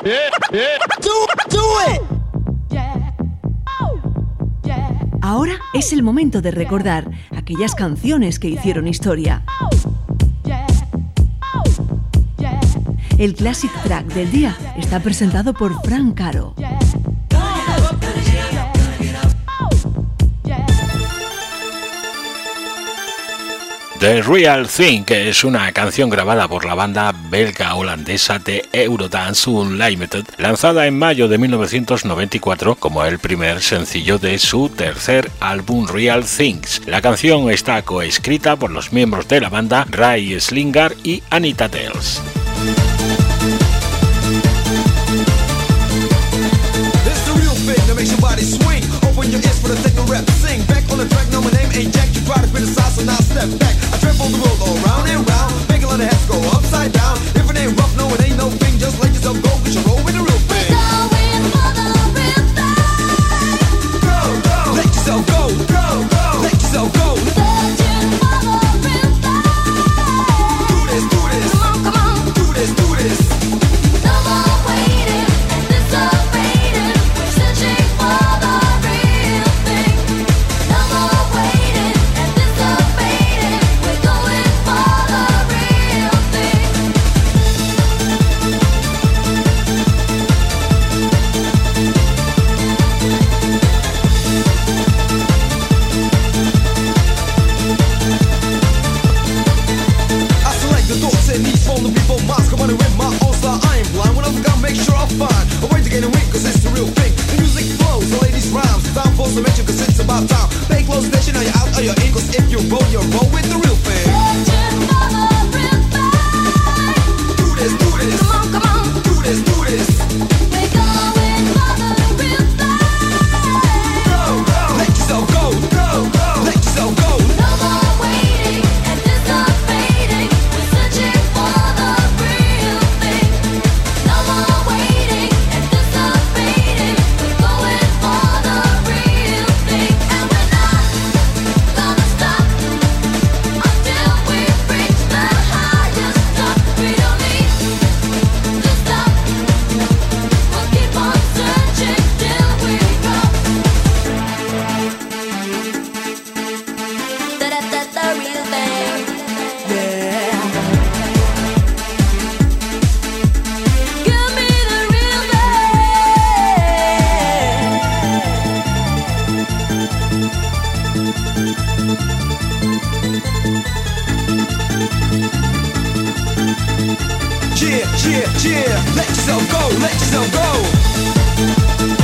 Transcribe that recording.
Ahora es el momento de recordar aquellas canciones que hicieron historia. El Classic Track del día está presentado por Frank Caro. The Real Thing, que es una canción grabada por la banda belga-holandesa de Eurodance Unlimited, lanzada en mayo de 1994 como el primer sencillo de su tercer álbum Real Things. La canción está coescrita por los miembros de la banda Ray Slingar y Anita Tales. Open your ears for the techno rap. Sing back on the track. No, my name ain't Jack. You try to criticize, so now step back. I trample the world all round and round. Make a lot of heads go upside down. If it ain't rough, no, it ain't no thing. Just let yourself go, cause you roll with the real thing. Go, go. Let yourself go, go, go. Let yourself go. Do this, do this. Come on, do this, do this. No more waiting, anticipating. We're searching for the real thing. No more waiting, anticipating. We're going for the real thing. I select the thoughts and needs from the people. Minds come on and with my own style. I ain't blind. When I'm gone, make sure I find a way to get a win, cause it's the real thing. The music flows, the ladies rhymes. Time for some mention, cause it's about time. Pay close attention, are you out or you're in? Cause if you roll with the real thing. Do this, do this. Come on, do this, do this. We're going for the real thing. Go, go. Let yourself go, go, go. Let yourself go. No more waiting, anticipating. We're searching for the real thing. No more waiting, anticipating. We're going for the real thing. And we're not gonna stop until we reach the highest top. We don't need to stop. We'll keep on searching till we drop. The real thing. Yeah. Give me the real thing. Yeah, yeah, yeah. Let yourself go, let yourself go.